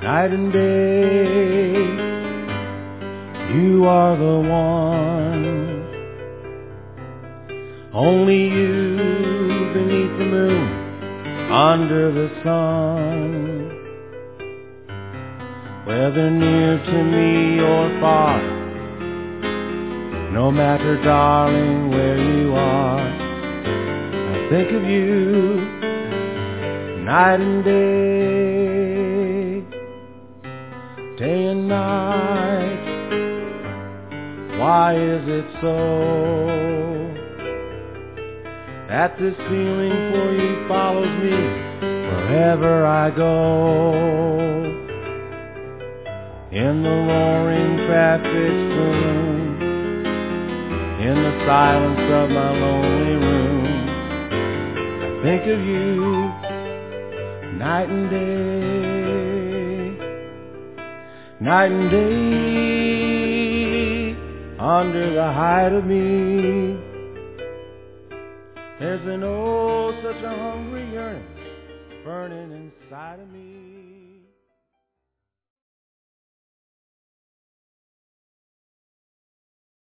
night and day. You are the one, only you beneath the moon, under the sun. Whether near to me or far, no matter, darling, where you are, I think of you night and day, day and night. Why is it so that this feeling for you follows me wherever I go? In the roaring traffic stream, in the silence of my lonely room, I think of you night and day, night and day, under the height of me. There's been oh such a hungry yearning burning inside of me.